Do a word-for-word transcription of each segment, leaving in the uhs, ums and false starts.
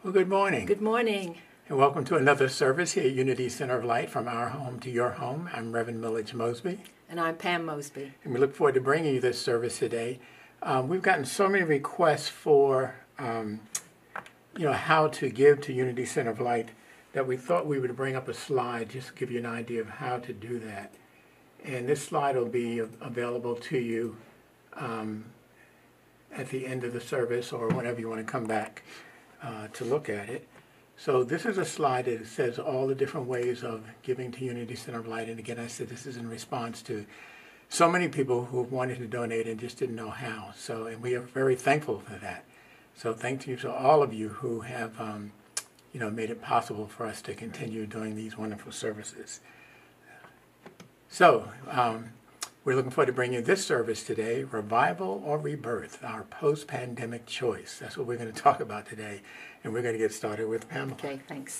Well, good morning. Good morning. And welcome to another service here at Unity Center of Light, from our home to your home. I'm Reverend Millage Mosby. And I'm Pam Mosby. And we look forward to bringing you this service today. Um, we've gotten so many requests for, um, you know, how to give to Unity Center of Light that we thought we would bring up a slide just to give you an idea of how to do that. And this slide will be available to you um, at the end of the service or whenever you want to come back uh, to look at it. So this is a slide that says all the different ways of giving to Unity Center of Light. And again, I said this is in response to so many people who wanted to donate and just didn't know how. So, and we are very thankful for that. So thank you to all of you who have, um, you know, made it possible for us to continue doing these wonderful services. So, um, we're looking forward to bringing you this service today, Revival or Rebirth, our post-pandemic choice. That's what we're going to talk about today. And we're going to get started with Pamela. Okay, thanks.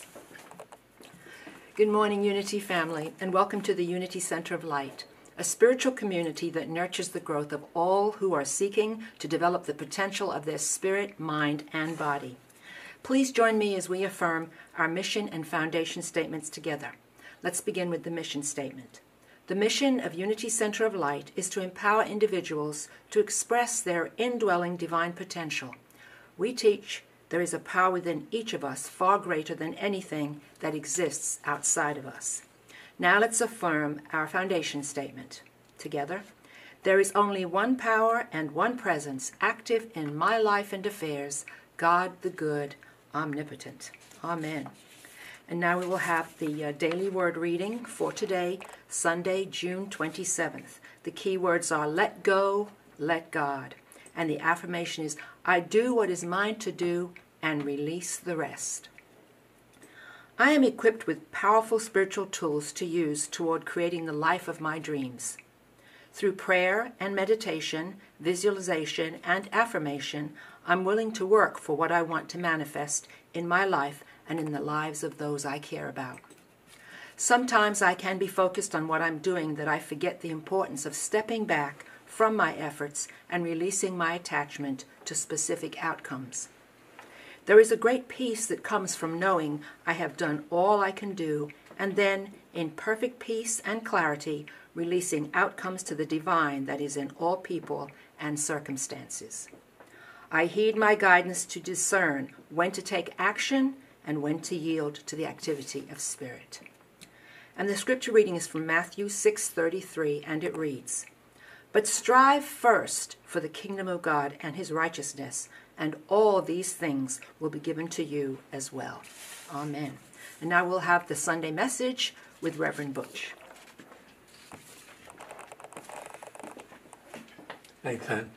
Good morning, Unity family, and welcome to the Unity Center of Light, a spiritual community that nurtures the growth of all who are seeking to develop the potential of their spirit, mind, and body. Please join me as we affirm our mission and foundation statements together. Let's begin with the mission statement. The mission of Unity Center of Light is to empower individuals to express their indwelling divine potential. We teach there is a power within each of us far greater than anything that exists outside of us. Now let's affirm our foundation statement. Together, there is only one power and one presence active in my life and affairs, God the good, omnipotent. Amen. And now we will have the uh, daily word reading for today, Sunday, June twenty-seventh. The key words are let go, let God. And the affirmation is, I do what is mine to do and release the rest. I am equipped with powerful spiritual tools to use toward creating the life of my dreams. Through prayer and meditation, visualization, and affirmation, I'm willing to work for what I want to manifest in my life and in the lives of those I care about. Sometimes I can be focused on what I'm doing that I forget the importance of stepping back from my efforts and releasing my attachment to specific outcomes. There is a great peace that comes from knowing I have done all I can do, and then, in perfect peace and clarity, releasing outcomes to the divine that is in all people and circumstances. I heed my guidance to discern when to take action and when to yield to the activity of spirit. And the scripture reading is from Matthew six thirty-three, and it reads, But strive first for the kingdom of God and his righteousness, and all these things will be given to you as well. Amen. And now we'll have the Sunday message with Reverend Butch. Thanks, hon.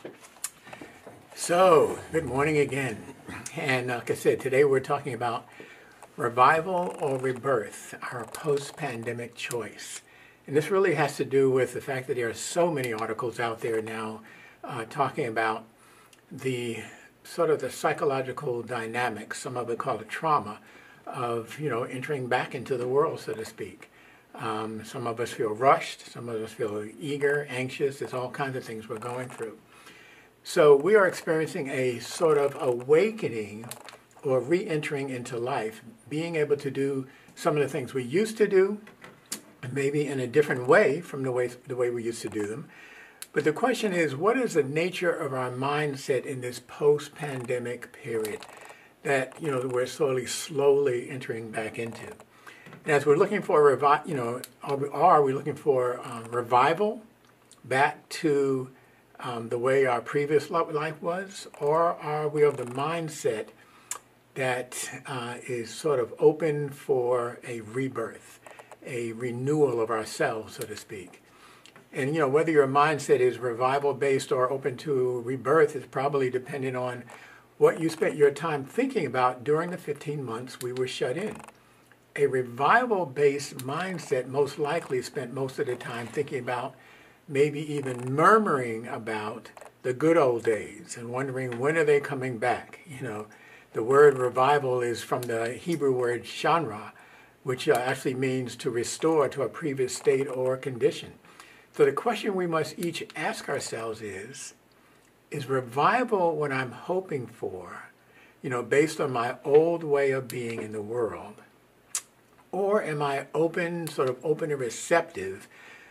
So, good morning again. And like I said, today we're talking about revival or rebirth, our post-pandemic choice. And this really has to do with the fact that there are so many articles out there now uh, talking about the sort of the psychological dynamics, some of it called a trauma, of, you know, entering back into the world, so to speak. Um, some of us feel rushed, some of us feel eager, anxious. There's all kinds of things we're going through. So we are experiencing a sort of awakening or re-entering into life, being able to do some of the things we used to do, maybe in a different way from the way, the way we used to do them. But the question is, what is the nature of our mindset in this post-pandemic period that, you know, we're slowly, slowly entering back into? And as we're looking for, a revi- you know, are we, are we looking for um, revival back to um, the way our previous life was? Or are we of the mindset that uh, is sort of open for a rebirth, a renewal of ourselves, so to speak? And, you know, whether your mindset is revival-based or open to rebirth is probably dependent on what you spent your time thinking about during the fifteen months we were shut in. A revival-based mindset most likely spent most of the time thinking about, maybe even murmuring about the good old days and wondering when are they coming back. You know, the word revival is from the Hebrew word shanra, which uh, actually means to restore to a previous state or condition. So the question we must each ask ourselves is, is revival what I'm hoping for? you know, based on my old way of being in the world? Or am I open, sort of open and receptive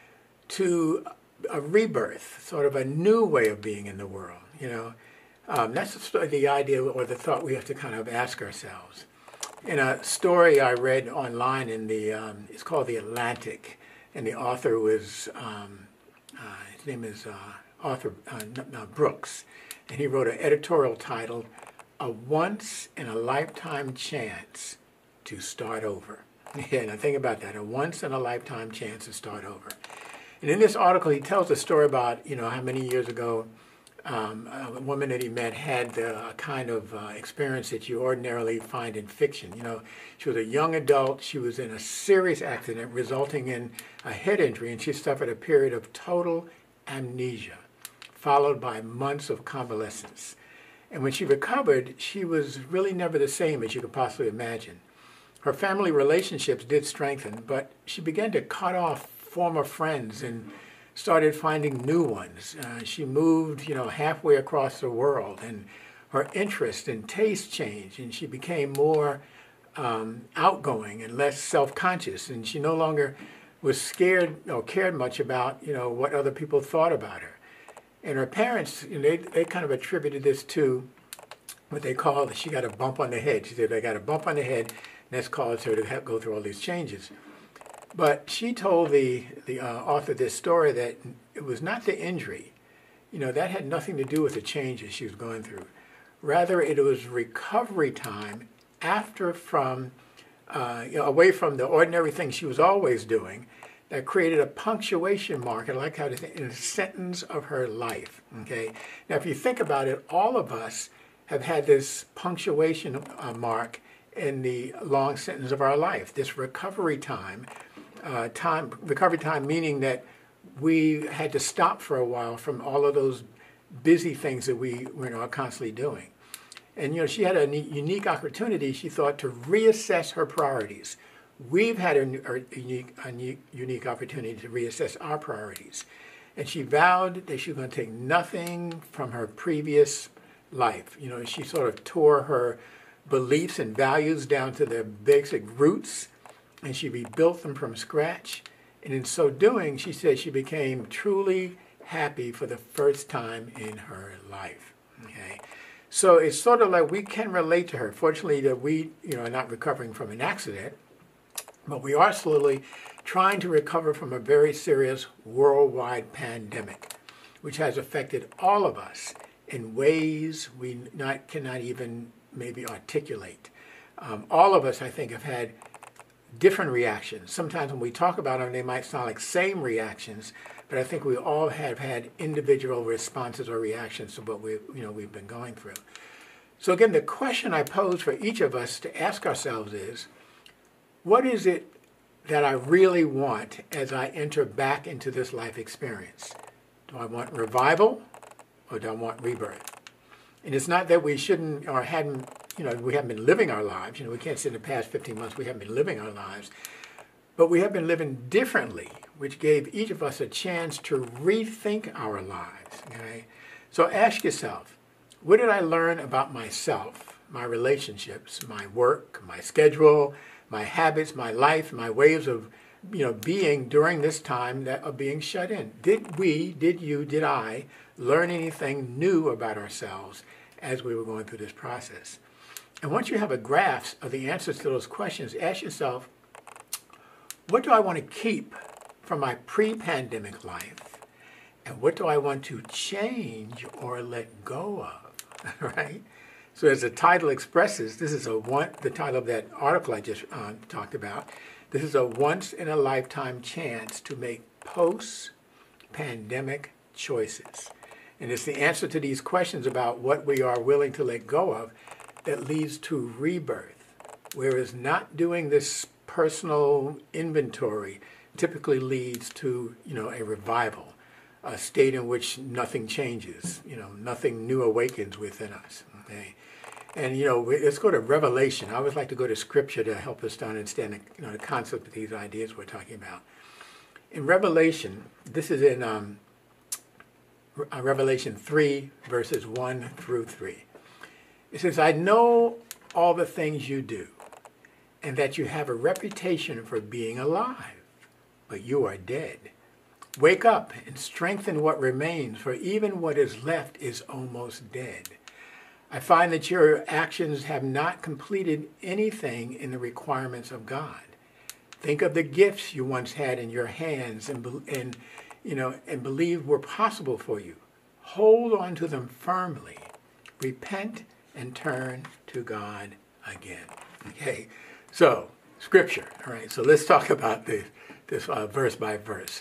to a rebirth, sort of a new way of being in the world, you know? Um, that's the, the idea or the thought we have to kind of ask ourselves. In a story I read online in the, um, it's called The Atlantic, and the author was, um, uh, his name is uh, Arthur uh, uh, Brooks, and he wrote an editorial titled, A Once in a Lifetime Chance to Start Over. Yeah, now think about that, a once in a lifetime chance to start over. And in this article, he tells a story about, you know, how many years ago um, a woman that he met had the kind of uh, experience that you ordinarily find in fiction. You know, she was a young adult. She was in a serious accident resulting in a head injury, and she suffered a period of total amnesia, followed by months of convalescence. And when she recovered, she was really never the same as you could possibly imagine. Her family relationships did strengthen, but she began to cut off former friends and started finding new ones. Uh, she moved, you know, halfway across the world, and her interest and taste changed, and she became more um, outgoing and less self-conscious, and she no longer was scared or cared much about, you know, what other people thought about her. And her parents, you know, they, they kind of attributed this to what they called, she got a bump on the head. She said, they got a bump on the head, and that's caused her to have, go through all these changes. But she told the, the uh, author of this story that it was not the injury. You know, that had nothing to do with the changes she was going through. Rather, it was recovery time after from, uh, you know, away from the ordinary things she was always doing that created a punctuation mark, I like how to say, in a sentence of her life, okay? Now, if you think about it, all of us have had this punctuation uh, mark in the long sentence of our life, this recovery time. Uh, time, recovery time meaning that we had to stop for a while from all of those busy things that we were, you know, constantly doing. And, you know, she had a unique opportunity, she thought, to reassess her priorities. We've had a, a, unique, a unique opportunity to reassess our priorities. And she vowed that she was going to take nothing from her previous life. You know, she sort of tore her beliefs and values down to their basic roots, and she rebuilt them from scratch. And in so doing, she said she became truly happy for the first time in her life. Okay, so it's sort of like we can relate to her. Fortunately, that we, you know, are not recovering from an accident, but we are slowly trying to recover from a very serious worldwide pandemic, which has affected all of us in ways we not cannot even maybe articulate. Um, all of us, I think, have had different reactions. Sometimes when we talk about them, they might sound like same reactions, but I think we all have had individual responses or reactions to what we, you know, we've been going through. So again, the question I pose for each of us to ask ourselves is, what is it that I really want as I enter back into this life experience? Do I want revival or do I want rebirth? And it's not that we shouldn't or hadn't, you know, we haven't been living our lives. You know, we can't say in the past fifteen months we haven't been living our lives. But we have been living differently, which gave each of us a chance to rethink our lives. Okay? So ask yourself, what did I learn about myself, my relationships, my work, my schedule, my habits, my life, my ways of, you know, being during this time that of being shut in? Did we, did you, did I learn anything new about ourselves as we were going through this process? And once you have a grasp of the answers to those questions, ask yourself, what do I want to keep from my pre-pandemic life? And what do I want to change or let go of, right? So as the title expresses, this is a one, the title of that article I just uh, talked about, this is a once-in-a-lifetime chance to make post-pandemic choices. And it's the answer to these questions about what we are willing to let go of that leads to rebirth, whereas not doing this personal inventory typically leads to, you know, a revival, a state in which nothing changes, you know, nothing new awakens within us. Okay, and you know, let's go to Revelation. I always like to go to Scripture to help us to understand, the, you know, the concept of these ideas we're talking about. In Revelation, this is in um, Revelation three, verses one through three. It says, I know all the things you do, and that you have a reputation for being alive, but you are dead. Wake up and strengthen what remains, for even what is left is almost dead. I find that your actions have not completed anything in the requirements of God. Think of the gifts you once had in your hands and, and, you know, and believed were possible for you. Hold on to them firmly. Repent and turn to God again. Okay, so scripture. All right, so let's talk about this, this uh, verse by verse.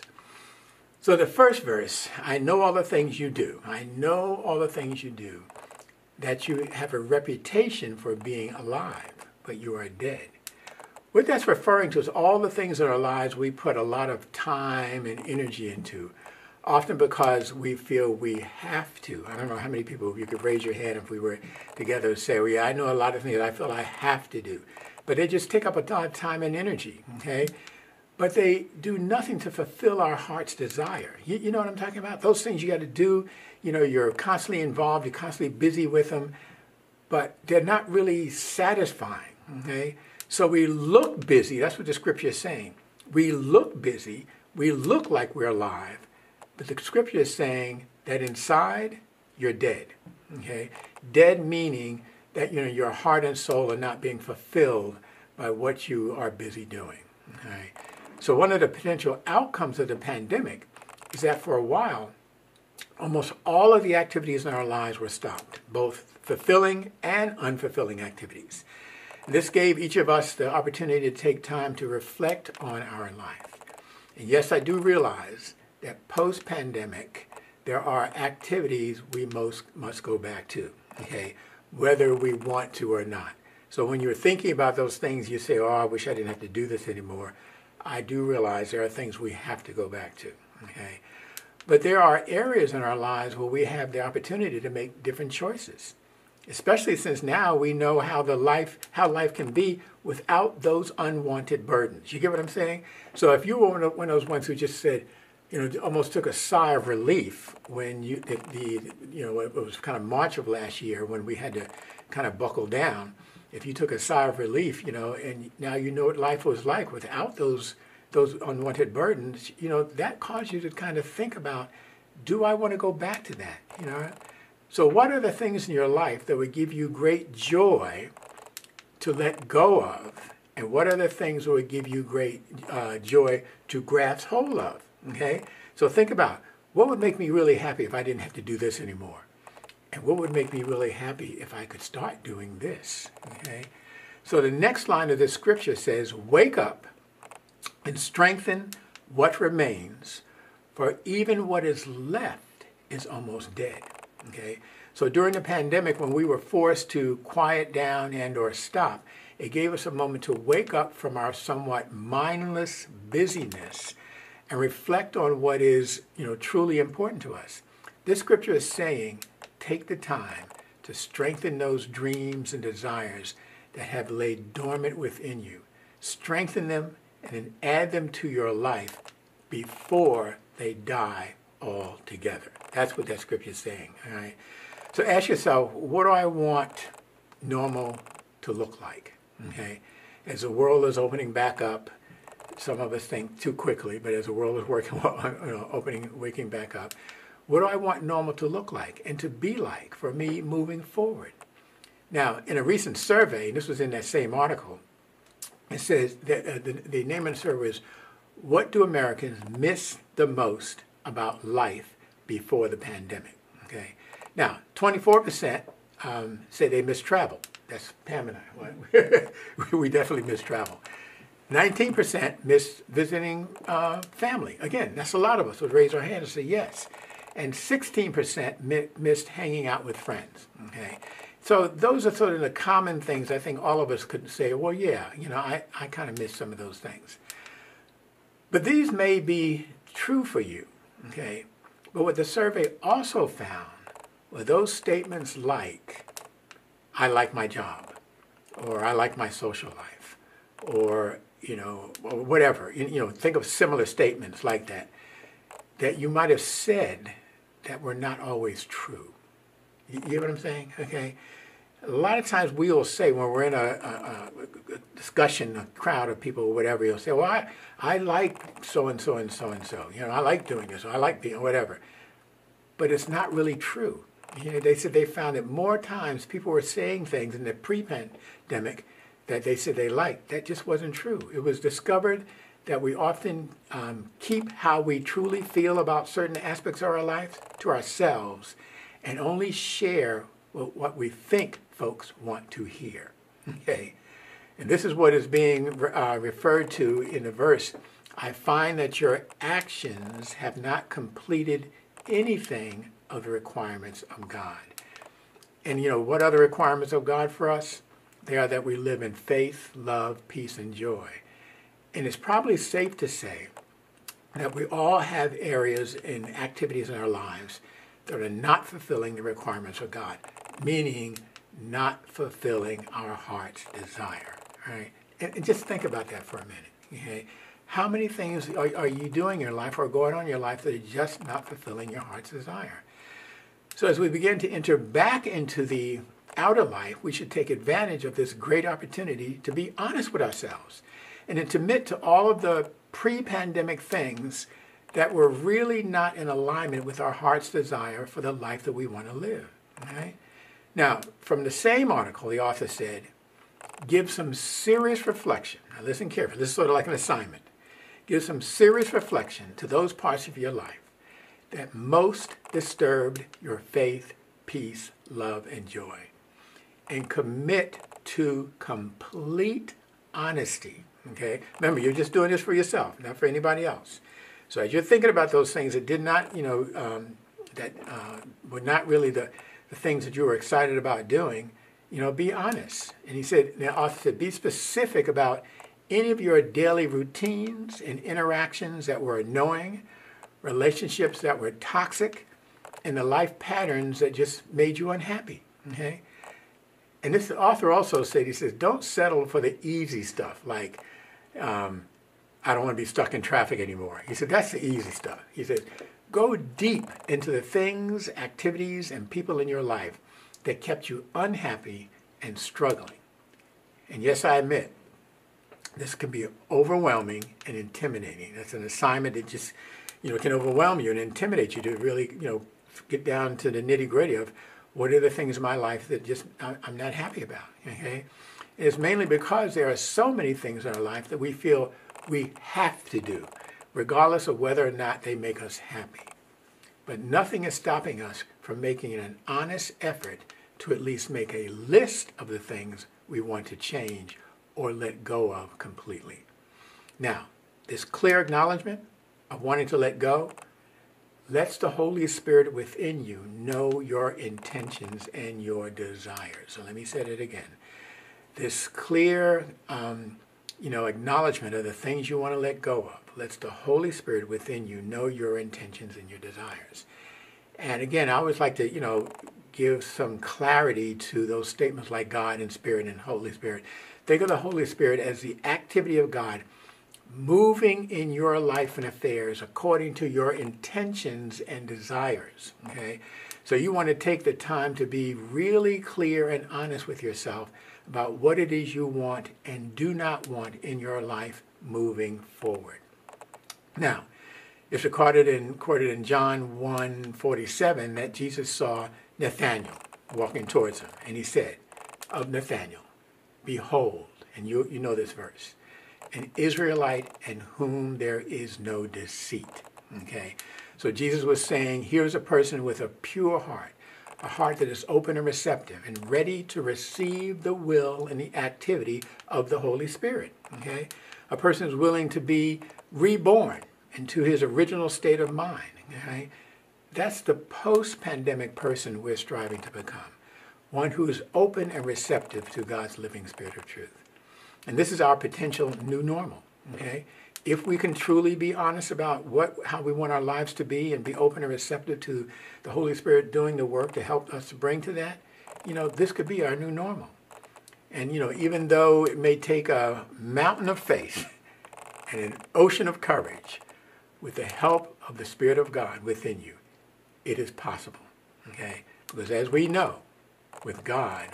So the first verse, I know all the things you do. I know all the things you do, that you have a reputation for being alive, but you are dead. What that's referring to is all the things in our lives we put a lot of time and energy into, often because we feel we have to. I don't know how many people, you could raise your hand if we were together and say, well, yeah, I know a lot of things I feel I have to do. But they just take up a lot of time and energy, okay? But they do nothing to fulfill our heart's desire. You, you know what I'm talking about? Those things you got to do, you know, you're constantly involved, you're constantly busy with them, but they're not really satisfying, okay? So we look busy. That's what the scripture is saying. We look busy. We look like we're alive. But the scripture is saying that inside, you're dead, okay? Dead meaning that, you know, your heart and soul are not being fulfilled by what you are busy doing, okay? So one of the potential outcomes of the pandemic is that for a while, almost all of the activities in our lives were stopped, both fulfilling and unfulfilling activities. This gave each of us the opportunity to take time to reflect on our life. And yes, I do realize that post-pandemic, there are activities we most must go back to, okay, whether we want to or not. So when you're thinking about those things, you say, oh, I wish I didn't have to do this anymore. I do realize there are things we have to go back to, okay? But there are areas in our lives where we have the opportunity to make different choices, especially since now we know how the life, how life can be without those unwanted burdens. You get what I'm saying? So if you were one of, one of those ones who just said, you know, almost took a sigh of relief when you, the, the you know, it was kind of March of last year when we had to kind of buckle down. If you took a sigh of relief, you know, and now you know what life was like without those those unwanted burdens, you know, that caused you to kind of think about, do I want to go back to that, you know? So what are the things in your life that would give you great joy to let go of? And what are the things that would give you great uh, joy to grasp hold of, okay? So think about, what would make me really happy if I didn't have to do this anymore? And what would make me really happy if I could start doing this, okay? So the next line of this scripture says, wake up and strengthen what remains, for even what is left is almost dead, okay? So during the pandemic, when we were forced to quiet down and or stop, it gave us a moment to wake up from our somewhat mindless busyness and reflect on what is, you know, truly important to us. This scripture is saying, take the time to strengthen those dreams and desires that have laid dormant within you. Strengthen them and then add them to your life before they die altogether. That's what that scripture is saying, all right? So ask yourself, what do I want normal to look like, okay? As the world is opening back up, some of us think too quickly, but as the world is working, you know, opening, waking back up, what do I want normal to look like and to be like for me moving forward? Now, in a recent survey, and this was in that same article, it says that uh, the, the name of the survey is, what do Americans miss the most about life before the pandemic? Okay. Now, twenty-four percent um, say they miss travel. That's Pam and I. Right? We definitely miss travel. nineteen percent miss visiting uh, family. Again, that's a lot of us would raise our hand and say yes. And sixteen percent mi- missed hanging out with friends, okay? So those are sort of the common things I think all of us could say, well, yeah, you know, I, I kind of miss some of those things. But these may be true for you, okay? But what the survey also found were those statements like, I like my job, or I like my social life, or, you know, or whatever. You, you know, think of similar statements like that, that you might have said that were not always true. You, you know what I'm saying? Okay. a lot of times we will say when we're in a, a, a discussion, a crowd of people or whatever, you'll say, well, I, I like so-and-so and so-and-so. You know, I like doing this, or I like being whatever. But it's not really true. You know, they said they found that more times people were saying things in the pre-pandemic that they said they liked. That just wasn't true. It was discovered that we often um, keep how we truly feel about certain aspects of our lives to ourselves and only share what we think folks want to hear. Okay? And this is what is being uh, referred to in the verse. I find that your actions have not completed anything of the requirements of God. And you know, what are the requirements of God for us? They are that we live in faith, love, peace, and joy. And it's probably safe to say that we all have areas and activities in our lives that are not fulfilling the requirements of God, meaning not fulfilling our heart's desire. Right? And, and just think about that for a minute. Okay? How many things are, are you doing in your life or going on in your life that are just not fulfilling your heart's desire? So as we begin to enter back into the outer life, we should take advantage of this great opportunity to be honest with ourselves and to admit to all of the pre-pandemic things that were really not in alignment with our heart's desire for the life that we want to live. Okay? Now, from the same article, the author said, give some serious reflection. Now listen carefully. This is sort of like an assignment. Give some serious reflection to those parts of your life that most disturbed your faith, peace, love, and joy. And commit to complete honesty. Okay? Remember, you're just doing this for yourself, not for anybody else. So as you're thinking about those things that did not, you know, um, that uh, were not really the, the things that you were excited about doing, you know, be honest. And he said, the author said, be specific about any of your daily routines and interactions that were annoying, relationships that were toxic, and the life patterns that just made you unhappy. Okay? And this author also said, he says, don't settle for the easy stuff like, um, I don't want to be stuck in traffic anymore. He said, that's the easy stuff. He said, go deep into the things, activities, and people in your life that kept you unhappy and struggling. And yes, I admit, this can be overwhelming and intimidating. That's an assignment that just, you know, can overwhelm you and intimidate you to really, you know, get down to the nitty-gritty of what are the things in my life that just I'm not happy about, okay? It's mainly because there are so many things in our life that we feel we have to do, regardless of whether or not they make us happy. But nothing is stopping us from making an honest effort to at least make a list of the things we want to change or let go of completely. Now, this clear acknowledgement of wanting to let go lets the Holy Spirit within you know your intentions and your desires. So let me say it again. This clear, um, you know, acknowledgement of the things you want to let go of lets the Holy Spirit within you know your intentions and your desires. And again, I always like to, you know, give some clarity to those statements like God and Spirit and Holy Spirit. Think of the Holy Spirit as the activity of God moving in your life and affairs according to your intentions and desires, okay? So you want to take the time to be really clear and honest with yourself about what it is you want and do not want in your life moving forward. Now, it's recorded in, quoted in John one forty-seven that Jesus saw Nathanael walking towards him, and he said of Nathanael, behold, and you, you know this verse, an Israelite in whom there is no deceit. Okay? So Jesus was saying, here's a person with a pure heart, a heart that is open and receptive and ready to receive the will and the activity of the Holy Spirit. Okay? A person is willing to be reborn into his original state of mind. Okay? That's the post-pandemic person we're striving to become. One who is open and receptive to God's living Spirit of truth. And this is our potential new normal, okay? If we can truly be honest about what, how we want our lives to be and be open and receptive to the Holy Spirit doing the work to help us to bring to that, you know, this could be our new normal. And, you know, even though it may take a mountain of faith and an ocean of courage, with the help of the Spirit of God within you, it is possible, okay? Because as we know, with God,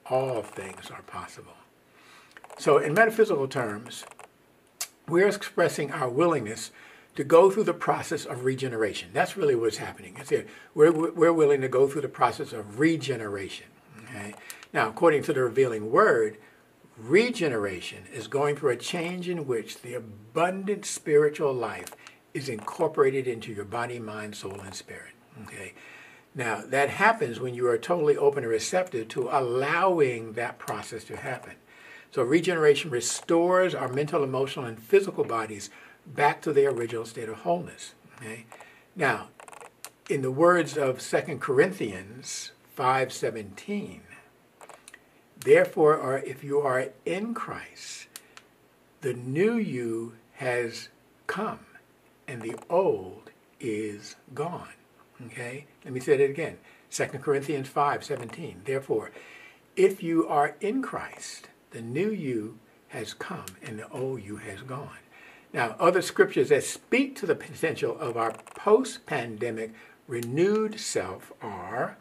all things are possible. So in metaphysical terms, we're expressing our willingness to go through the process of regeneration. That's really what's happening. It's here. We're, we're willing to go through the process of regeneration. Okay? Now, according to the revealing word, regeneration is going through a change in which the abundant spiritual life is incorporated into your body, mind, soul, and spirit. Okay? Now, that happens when you are totally open and receptive to allowing that process to happen. So regeneration restores our mental, emotional, and physical bodies back to their original state of wholeness. Okay? Now, in the words of Second Corinthians five seventeen, therefore, or if you are in Christ, the new you has come, and the old is gone. Okay? Let me say that again. Second Corinthians five seventeen. Therefore, if you are in Christ, the new you has come, and the old you has gone. Now, other scriptures that speak to the potential of our post-pandemic renewed self are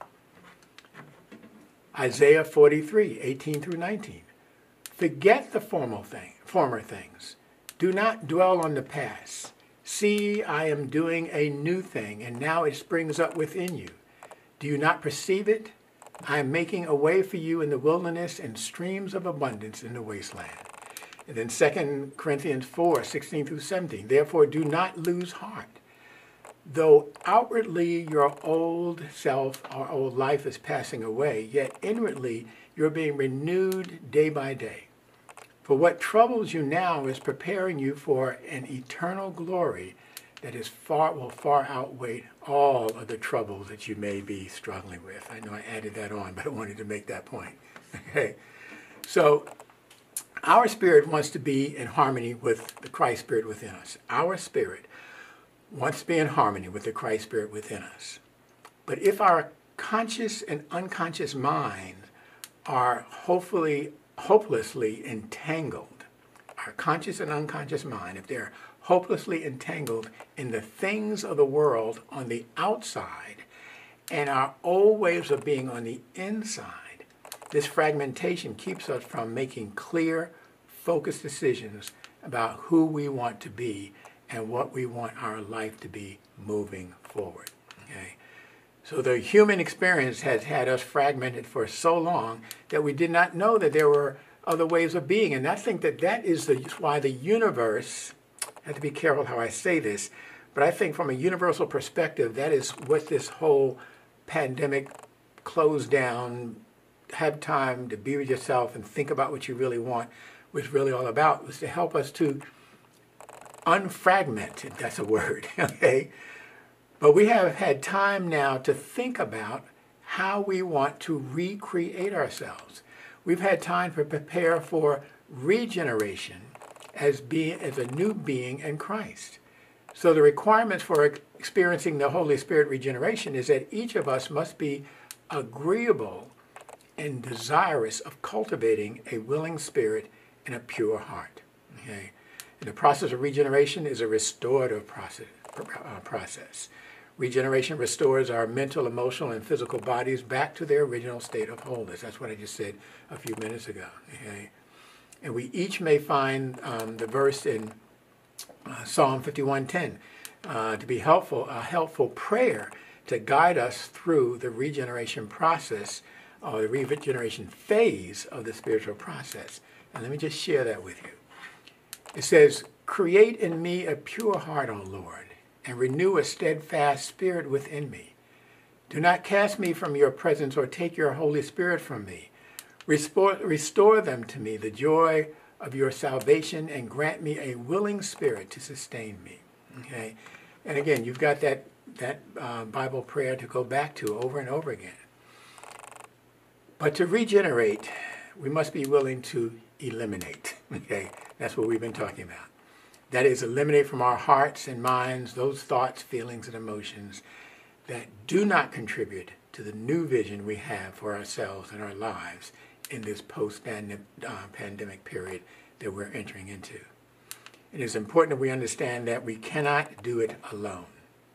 Isaiah forty-three, eighteen through nineteen. Forget the formal thing, former things. Do not dwell on the past. See, I am doing a new thing, and now it springs up within you. Do you not perceive it? I am making a way for you in the wilderness and streams of abundance in the wasteland. And then Second Corinthians four, sixteen through seventeen. Therefore, do not lose heart. Though outwardly your old self or old life is passing away, yet inwardly you're being renewed day by day. For what troubles you now is preparing you for an eternal glory that is far will far outweigh all of the troubles that you may be struggling with. I know I added that on, but I wanted to make that point. Okay, so our spirit wants to be in harmony with the Christ spirit within us. Our spirit wants to be in harmony with the Christ spirit within us. But if our conscious and unconscious minds are hopefully, hopelessly entangled, our conscious and unconscious mind, if they're hopelessly entangled in the things of the world on the outside and our old ways of being on the inside, this fragmentation keeps us from making clear, focused decisions about who we want to be and what we want our life to be moving forward. Okay? So the human experience has had us fragmented for so long that we did not know that there were other ways of being. And I think that that is the, why the universe, I have to be careful how I say this, but I think from a universal perspective, that is what this whole pandemic close down, have time to be with yourself and think about what you really want was really all about, was to help us to unfragment, if that's a word, okay? But we have had time now to think about how we want to recreate ourselves. We've had time to prepare for regeneration as being as a new being in Christ. So the requirements for experiencing the Holy Spirit regeneration is that each of us must be agreeable and desirous of cultivating a willing spirit and a pure heart. Okay? And the process of regeneration is a restorative process. Uh, process. Regeneration restores our mental, emotional, and physical bodies back to their original state of wholeness. That's what I just said a few minutes ago. Okay? And we each may find um, the verse in uh, Psalm fifty-one ten uh, to be helpful, a helpful prayer to guide us through the regeneration process or the regeneration phase of the spiritual process. And let me just share that with you. It says, "Create in me a pure heart, O Lord, and renew a steadfast spirit within me. Do not cast me from your presence or take your Holy Spirit from me. Restore, restore them to me, the joy of your salvation, and grant me a willing spirit to sustain me." Okay? And again, you've got that, that uh, Bible prayer to go back to over and over again. But to regenerate, we must be willing to eliminate. Okay? That's what we've been talking about. That is, eliminate from our hearts and minds those thoughts, feelings, and emotions that do not contribute to the new vision we have for ourselves and our lives in this post-pandemic period that we're entering into. It is important that we understand that we cannot do it alone.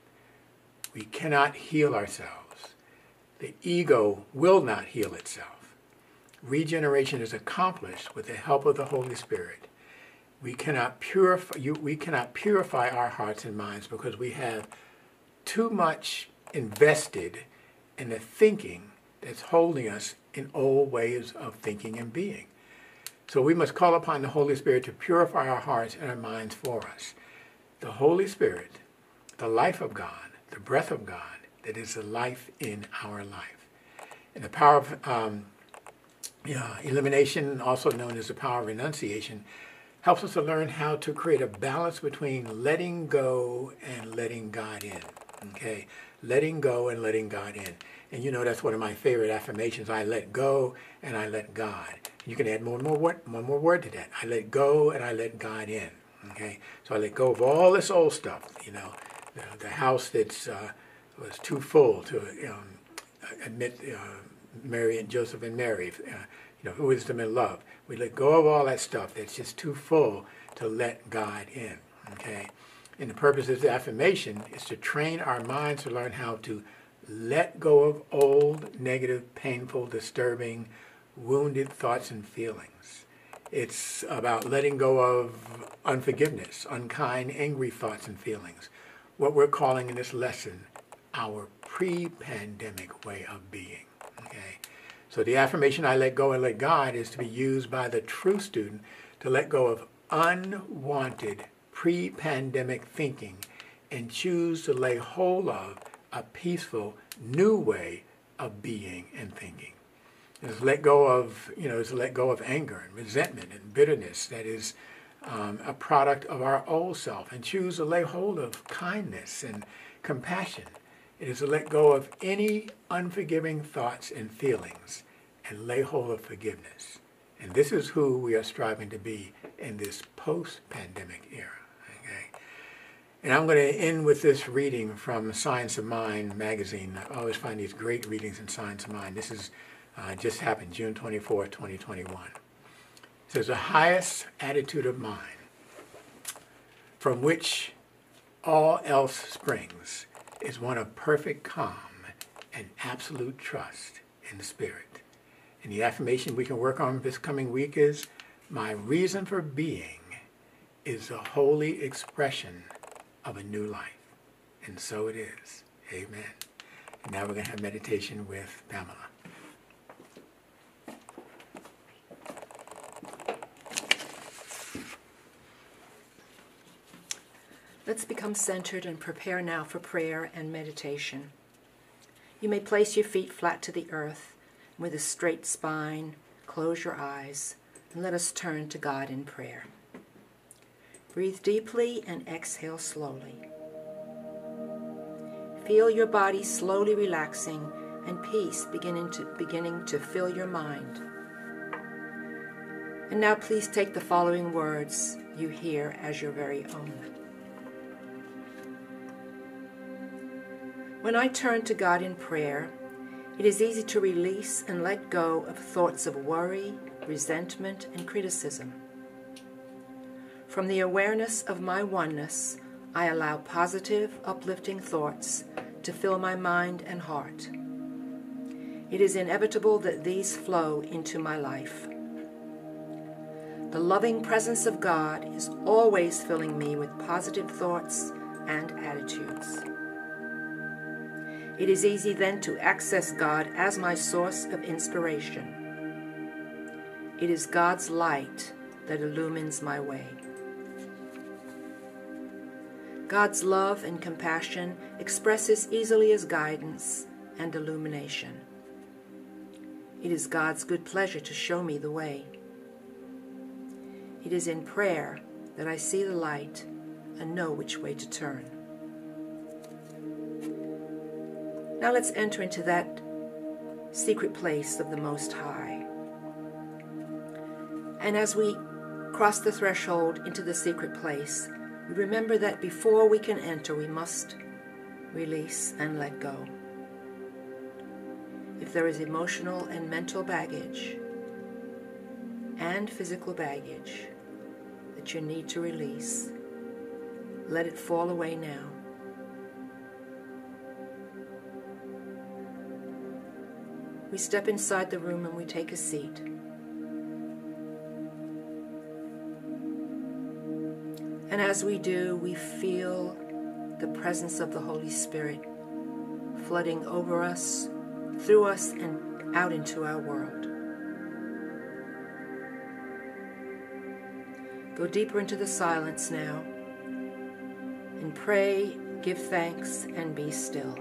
We cannot heal ourselves. The ego will not heal itself. regeneration is accomplished with the help of the Holy Spirit. We cannot purify, you, we cannot purify our hearts and minds because we have too much invested in the thinking that's holding us in old ways of thinking and being. So we must call upon the Holy Spirit to purify our hearts and our minds for us. The Holy Spirit, the life of God, the breath of God, that is the life in our life. And the power of um, yeah, elimination, also known as the power of renunciation, helps us to learn how to create a balance between letting go and letting God in. Okay? Letting go and letting God in. And you know that's one of my favorite affirmations. I let go and I let God. You can add more and more word, one more word to that. I let go and I let God in. Okay? So I let go of all this old stuff, you know, the, the house that's uh, was too full to um, admit uh, Mary and Joseph and Mary, uh, you know, wisdom and love. We let go of all that stuff that's just too full to let God in, okay? And the purpose of the affirmation is to train our minds to learn how to let go of old, negative, painful, disturbing, wounded thoughts and feelings. It's about letting go of unforgiveness, unkind, angry thoughts and feelings. What we're calling in this lesson, our pre-pandemic way of being, okay? So the affirmation, I let go and let God, is to be used by the true student to let go of unwanted pre-pandemic thinking and choose to lay hold of a peaceful new way of being and thinking. It's let go of, you know, it's let go of anger and resentment and bitterness that is um, a product of our old self, and choose to lay hold of kindness and compassion. It is to let go of any unforgiving thoughts and feelings and lay hold of forgiveness. And this is who we are striving to be in this post-pandemic era. Okay? And I'm going to end with this reading from Science of Mind magazine. I always find these great readings in Science of Mind. This is uh, just happened June twenty-fourth, twenty twenty-one. It says, the highest attitude of mind from which all else springs is one of perfect calm and absolute trust in the Spirit. And the affirmation we can work on this coming week is, my reason for being is the holy expression of a new life. And so it is. Amen. And now we're going to have meditation with Pamela. Let's become centered and prepare now for prayer and meditation. You may place your feet flat to the earth with a straight spine, close your eyes, and let us turn to God in prayer. Breathe deeply and exhale slowly. Feel your body slowly relaxing and peace beginning to, beginning to fill your mind. And now please take the following words you hear as your very own. When I turn to God in prayer, it is easy to release and let go of thoughts of worry, resentment, and criticism. From the awareness of my oneness, I allow positive, uplifting thoughts to fill my mind and heart. It is inevitable that these flow into my life. The loving presence of God is always filling me with positive thoughts and attitudes. It is easy then to access God as my source of inspiration. It is God's light that illumines my way. God's love and compassion expresses easily as guidance and illumination. It is God's good pleasure to show me the way. It is in prayer that I see the light and know which way to turn. Now let's enter into that secret place of the Most High. And as we cross the threshold into the secret place, we remember that before we can enter, we must release and let go. If there is emotional and mental baggage and physical baggage that you need to release, let it fall away now. we step inside the room and we take a seat. And as we do, we feel the presence of the Holy Spirit flooding over us, through us, and out into our world. Go deeper into the silence now and pray, give thanks, and be still.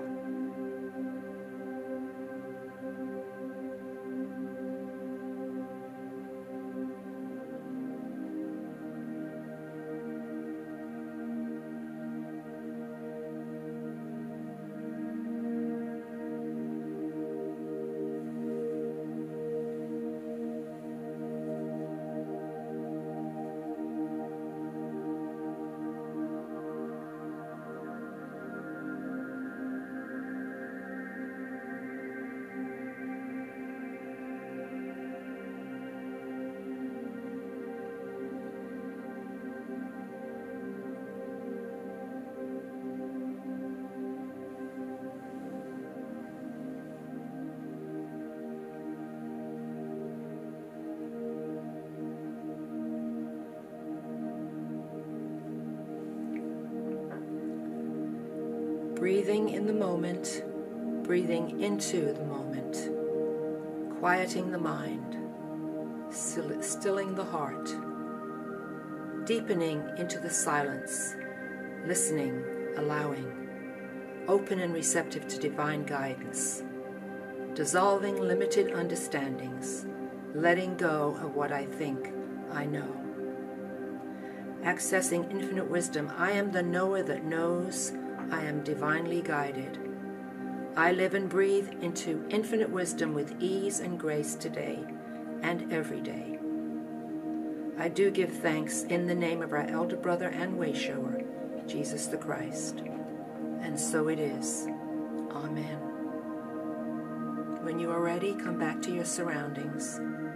Breathing in the moment, breathing into the moment, quieting the mind, still, stilling the heart, deepening into the silence, listening, allowing, open and receptive to divine guidance, dissolving limited understandings, letting go of what I think I know. Accessing infinite wisdom, I am the knower that knows. I am divinely guided. I live and breathe into infinite wisdom with ease and grace today and every day. I do give thanks in the name of our elder brother and way shower, Jesus the Christ. And so it is. Amen. When you are ready, come back to your surroundings.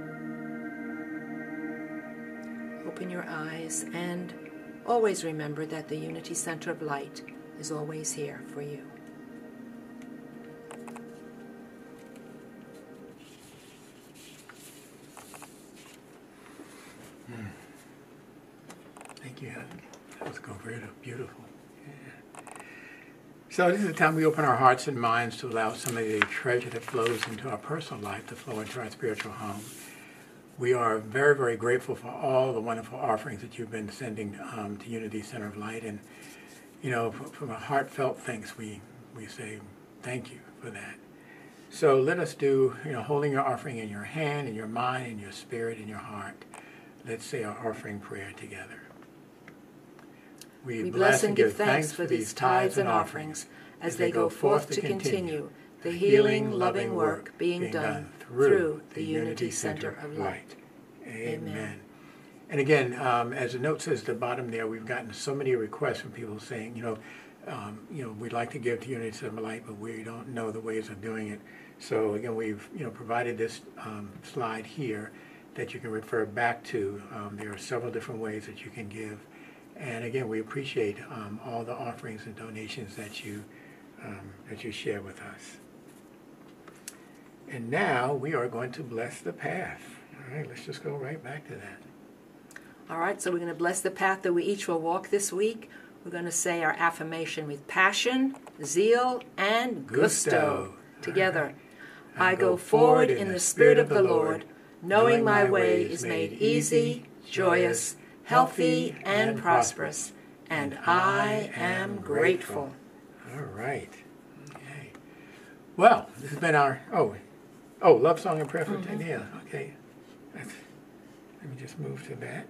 Open your eyes and always remember that the Unity Center of Light is always here for you. Mm. Thank you, Helen. That was beautiful. Yeah. So this is the time we open our hearts and minds to allow some of the treasure that flows into our personal life to flow into our spiritual home. We are very, very grateful for all the wonderful offerings that you've been sending um, to Unity Center of Light. And you know, from a heartfelt thanks, we, we say thank you for that. So let us do, you know, holding your offering in your hand, in your mind, in your spirit, in your heart. Let's say our offering prayer together. We, we bless and give thanks for these tithes and offerings as they go forth to continue the healing, loving work being done through the Unity Center of Light. Amen. And again, um, as the note says at the bottom there, we've gotten so many requests from people saying, you know, um, you know, we'd like to give to Unity Center of Light, but we don't know the ways of doing it. So again, we've you know provided this um, slide here that you can refer back to. Um, there are several different ways that you can give, and again, we appreciate um, all the offerings and donations that you um, that you share with us. And now we are going to bless the path. All right, let's just go right back to that. All right, so we're going to bless the path that we each will walk this week. We're going to say our affirmation with passion, zeal, and gusto. gusto. Together. Right. I go forward in the Spirit of the Lord, knowing my way is made easy, joyous, healthy, and prosperous, and I am grateful. All right. Okay. Well, this has been our, oh, oh, love song and prayer for mm-hmm. today. Yeah, okay. That's, let me just move to that.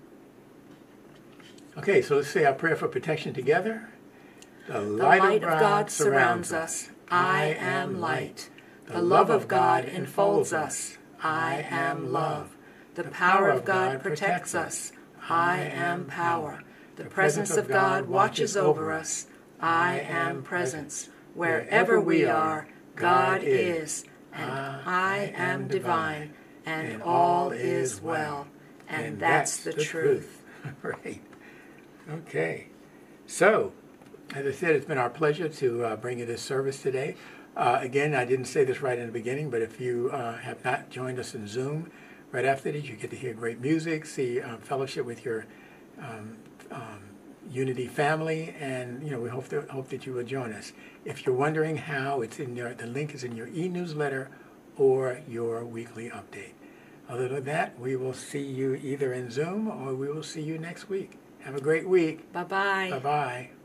Okay, so let's say our prayer for protection together. The, the light, light of God, God surrounds us. I am light. The love of God enfolds us. I am love. The power of God protects us. I am power. The presence of God watches over us. I am presence. Wherever we are, God is, and I am divine, and all is well. And that's the truth. Right. Okay. So, As I said, it's been our pleasure to uh, bring you this service today. Uh, again, I didn't say this right in the beginning, but if you uh, have not joined us in Zoom, right after this, you get to hear great music, see uh, fellowship with your um, um, Unity family, and you know we hope that hope that you will join us. If you're wondering how, it's in your the link is in your e-newsletter or your weekly update. Other than that, we will see you either in Zoom or we will see you next week. Have a great week. Bye-bye. Bye-bye.